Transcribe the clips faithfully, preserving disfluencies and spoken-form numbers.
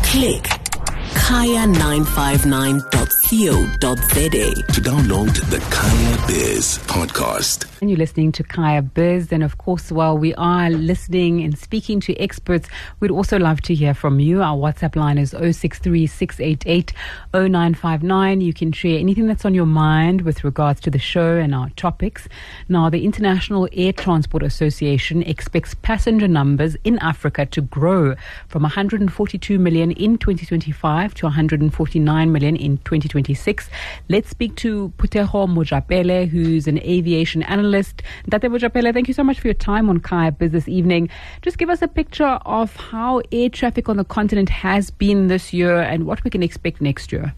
Click kaya nine five nine dot co dot za to download the Kaya Biz podcast. And you're listening to Kaya Biz. And of course, while we are listening and speaking to experts, we'd also love to hear from you. Our WhatsApp line is zero six three, six eight eight, zero nine five nine. You can share anything that's on your mind with regards to the show and our topics. Now, the International Air Transport Association expects passenger numbers in Africa to grow from one hundred forty-two million in twenty twenty-five to one hundred forty-nine million in twenty twenty-six. Let's speak to Phuthego Mojapele, who's an aviation analyst. Ntate Mojapele, thank you so much for your time on Kaya Biz this evening. Just give us a picture of how air traffic on the continent has been this year and what we can expect next year.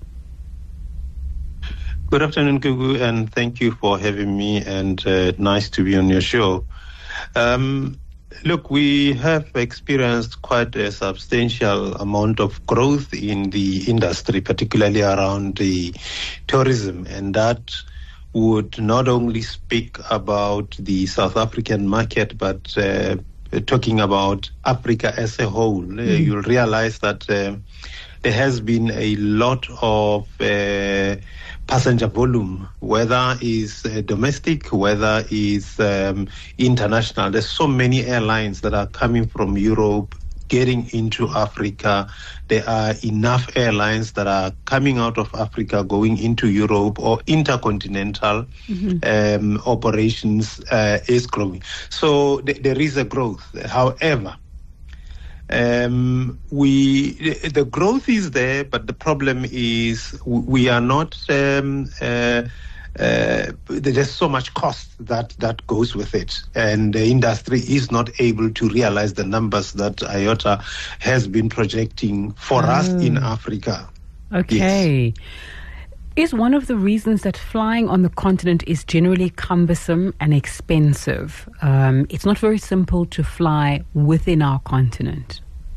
Good afternoon, Gugu, and thank you for having me, and uh, nice to be on your show. Um, Look, we have experienced quite a substantial amount of growth in the industry, particularly around the tourism, and that would not only speak about the South African market, but uh, talking about Africa as a whole. Mm. Uh, you'll realize that uh, there has been a lot of uh, passenger volume, whether is uh, domestic, whether is um, international. There's so many airlines that are coming from Europe, getting into Africa. There are enough airlines that are coming out of Africa, going into Europe, or intercontinental mm-hmm. um, operations uh, is growing. So th- there is a growth. However, Um, we the growth is there, but the problem is we are not. Um, uh, uh, there's so much cost that that goes with it, and the industry is not able to realize the numbers that I O T A has been projecting for oh. us in Africa. Okay. Yes. Is one of the reasons that flying on the continent is generally cumbersome and expensive? Um, it's not very simple to fly within our continent.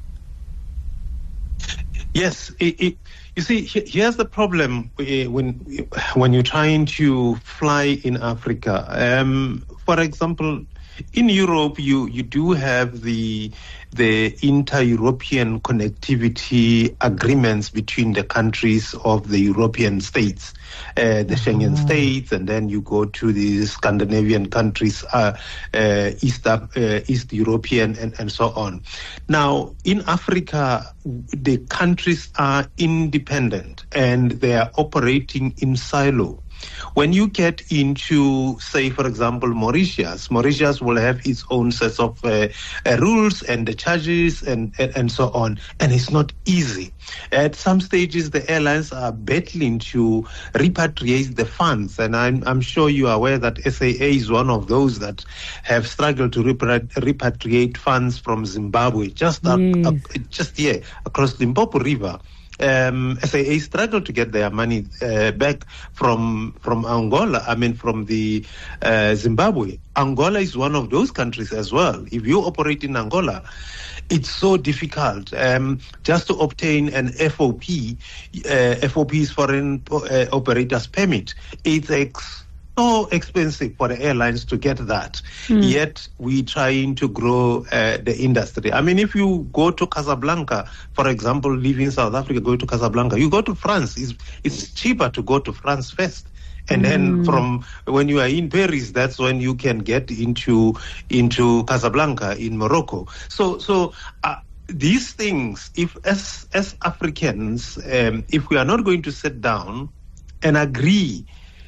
Yes, it, it, you see, here's the problem when when you're trying to fly in Africa. Um, for example, in Europe, you, you do have the the inter-European connectivity agreements between the countries of the European states, uh, the Schengen oh. states, and then you go to the Scandinavian countries, uh, uh, East, uh, East European, and, and so on. Now, in Africa, the countries are independent and they are operating in silo. When you get into, say, for example, Mauritius, Mauritius will have its own sets of uh, uh, rules and the charges and, and, and so on. And it's not easy. At some stages, the airlines are battling to repatriate the funds. And I'm, I'm sure you are aware that S A A is one of those that have struggled to repatri- repatriate funds from Zimbabwe, just, yes. up, up, just here, across the Limpopo River. Um, S A A struggled to get their money uh, back from from Angola, I mean from the uh, Zimbabwe. Angola is one of those countries as well. If you operate in Angola, it's so difficult um, just to obtain an F O P. Uh, F O P is Foreign uh, Operators Permit. It's ex- so expensive for the airlines to get that. Mm. Yet we're trying to grow uh, the industry. I mean, if you go to Casablanca, for example, leaving South Africa, go to Casablanca, you go to France. It's, it's cheaper to go to France first. And mm. then from when you are in Paris, that's when you can get into into Casablanca in Morocco. So so uh, these things, if as as Africans, um, if we are not going to sit down and agree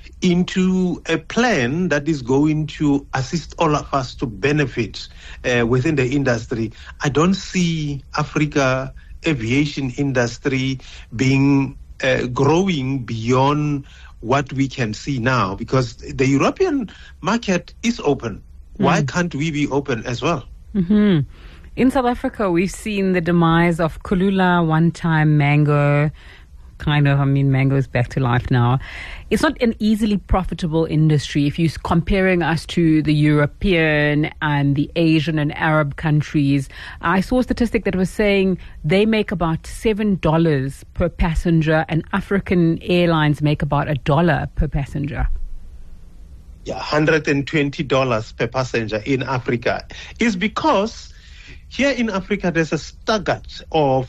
into a plan that is going to assist all of us to benefit uh, within the industry, I don't see Africa aviation industry being uh, growing beyond what we can see now, because the European market is open. Mm. Why can't we be open as well? Mm-hmm. In South Africa, we've seen the demise of Kulula, one time Mango. Kind of, I mean, Mango is back to life now. It's not an easily profitable industry. If you're comparing us to the European and the Asian and Arab countries, I saw a statistic that was saying they make about seven dollars per passenger and African airlines make about a dollar per passenger. Yeah, one hundred twenty dollars per passenger in Africa is because here in Africa there's a stagger of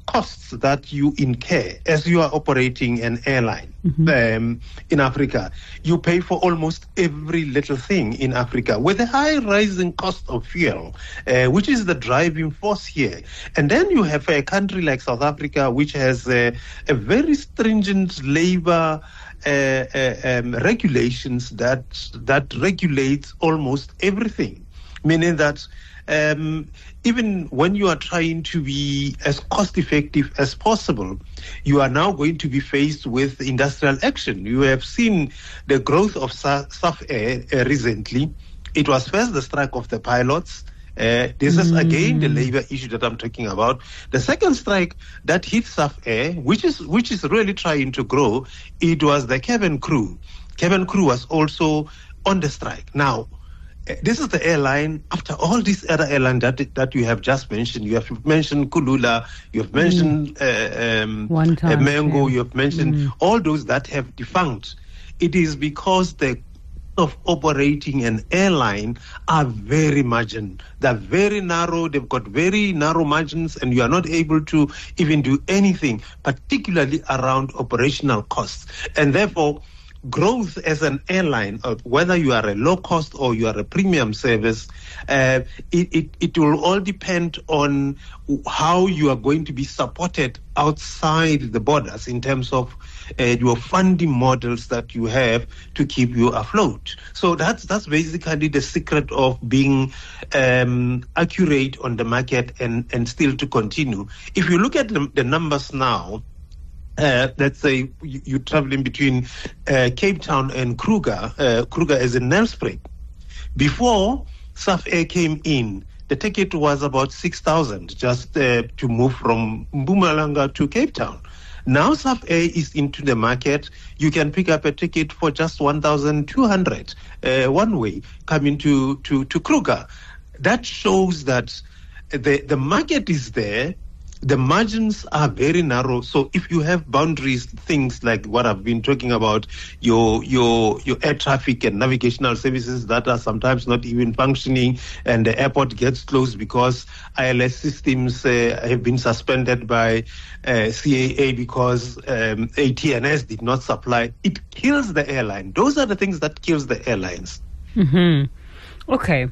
costs that you incur as you are operating an airline mm-hmm. um, in Africa. You pay for almost every little thing in Africa with a high rising cost of fuel, uh, which is the driving force here. And then you have a country like South Africa, which has a, a very stringent labor uh, uh, um, regulations that that regulates almost everything, meaning that Um, even when you are trying to be as cost effective as possible, you are now going to be faced with industrial action. You have seen the growth of SAF Air uh, recently. It was first the strike of the pilots. Uh, this is again the labor issue that I'm talking about. The second strike that hit SAF Air, which is which is really trying to grow, it was the cabin crew. Cabin crew was also on the strike. Now, this is the airline, after all these other airlines that that you have just mentioned. You have mentioned Kulula, you have mentioned mm. uh, um, One time, uh, Mango, yeah. you have mentioned mm. all those that have defunct. It is because the of operating an airline are very margin. They're very narrow, they've got very narrow margins, and you are not able to even do anything, particularly around operational costs. And therefore, growth as an airline, uh, whether you are a low cost or you are a premium service, uh, it, it, it will all depend on how you are going to be supported outside the borders in terms of uh, your funding models that you have to keep you afloat. So that's that's basically the secret of being um, accurate on the market and, and still to continue. If you look at the, the numbers now, Uh, let's say you, you're traveling between uh, Cape Town and Kruger, uh, Kruger is in Nelspruit. Before SAF Air came in, the ticket was about six thousand just uh, to move from Mpumalanga to Cape Town. Now SAF Air is into the market. You can pick up a ticket for just one thousand two hundred uh, one way coming to, to, to Kruger. That shows that the, the market is there. The margins are very narrow. So if you have boundaries, things like what I've been talking about, your your your air traffic and navigational services that are sometimes not even functioning, and the airport gets closed because I L S systems uh, have been suspended by uh, C A A because um, A T N S did not supply, it kills the airline. Those are the things that kills the airlines. Mm-hmm. Okay.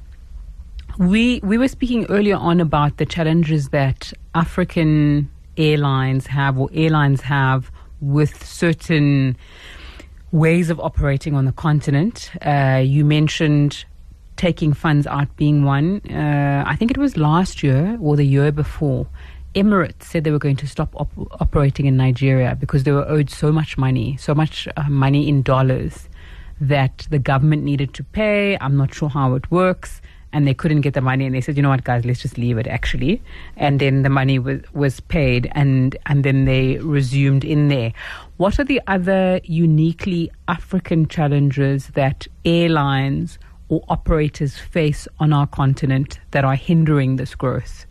We we were speaking earlier on about the challenges that African airlines have or airlines have with certain ways of operating on the continent. Uh, you mentioned taking funds out being one. Uh, I think it was last year or the year before. Emirates said they were going to stop op- operating in Nigeria because they were owed so much money, so much uh, money in dollars that the government needed to pay. I'm not sure how it works. And they couldn't get the money, and they said, you know what, guys, let's just leave it, actually. And then the money was, was paid, and, and then they resumed in there. What are the other uniquely African challenges that airlines or operators face on our continent that are hindering this growth?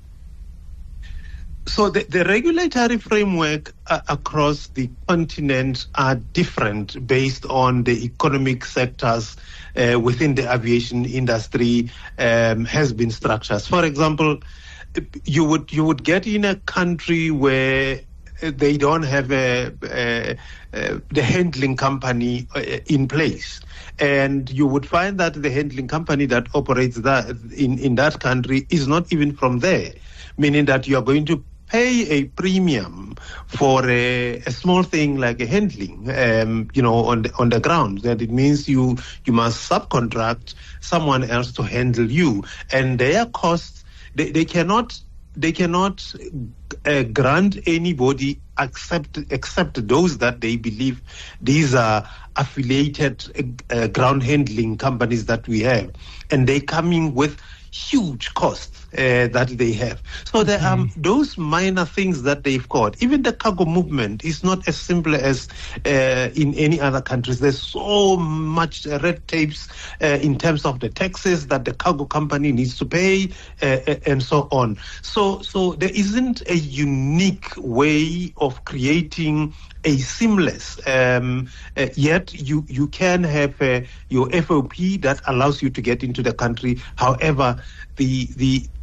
So the, the regulatory framework uh, across the continent are different based on the economic sectors uh, within the aviation industry um, has been structured. For example, you would you would get in a country where they don't have a, a, a the handling company in place, and you would find that the handling company that operates that in, in that country is not even from there, meaning that you are going to pay a premium for a, a small thing like a handling, um, you know, on the, on the ground. That it means you you must subcontract someone else to handle you, and their costs they, they cannot they cannot uh, grant anybody except except those that they believe these are affiliated uh, ground handling companies that we have, and they coming with huge costs uh, that they have. So there are those minor things that they've got. Even the cargo movement is not as simple as uh, in any other countries. There's so much red tapes uh, in terms of the taxes that the cargo company needs to pay uh, and so on. So, so there isn't a unique way of creating a seamless, um, uh, yet you, you can have uh, your F O P that allows you to get into the country. However, the the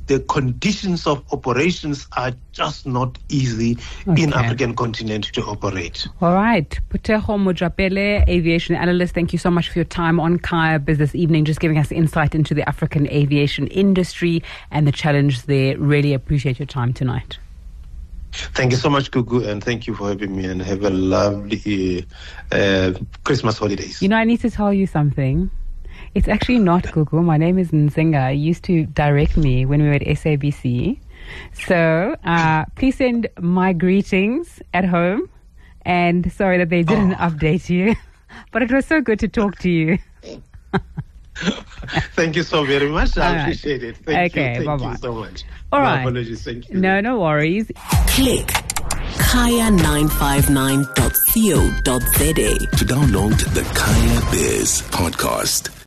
the conditions of operations are just not easy Okay. in African continent to operate. All right. Putego Mojapele, aviation analyst, thank you so much for your time on Kaya Biz this evening, just giving us insight into the African aviation industry and the challenge there. Really appreciate your time tonight. Thank you so much, Gugu, and thank you for having me, and have a lovely uh, Christmas holidays. You know, I need to tell you something. It's actually not Gugu. My name is Nzinga. You used to direct me when we were at S A B C. So uh, please send my greetings at home. And sorry that they didn't oh. update you. But it was so good to talk to you. Thank you so very much. I right. appreciate it. Thank okay, you. Thank bye-bye. you so much. All My right. apologies. Thank you. No, no worries. Click kaya nine five nine dot co dot za To download the Kaya Biz podcast.